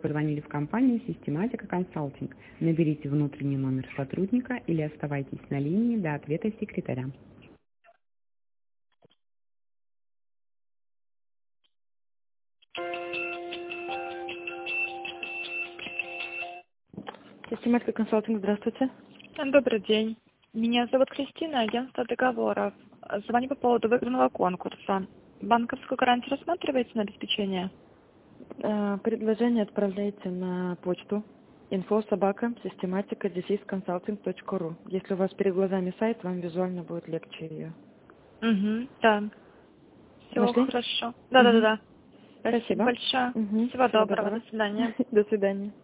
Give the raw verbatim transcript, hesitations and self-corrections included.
позвонили в компанию «Систематика Консалтинг». Наберите внутренний номер сотрудника или оставайтесь на линии до ответа секретаря. Систематика Консалтинг, здравствуйте. Добрый день. Меня зовут Кристина, агентство договоров. Звоню по поводу выигранного конкурса. Банковскую гарантию рассматриваете на обеспечение? Э, Предложение отправляйте на почту инфо собака систематика консалтинг точка ру. Если у вас перед глазами сайт, вам визуально будет легче ее. Угу, да. Все Нашли? хорошо. Да-да-да. Спасибо. Большое. Мгм. Всего Всего доброго. доброго. До свидания. До свидания.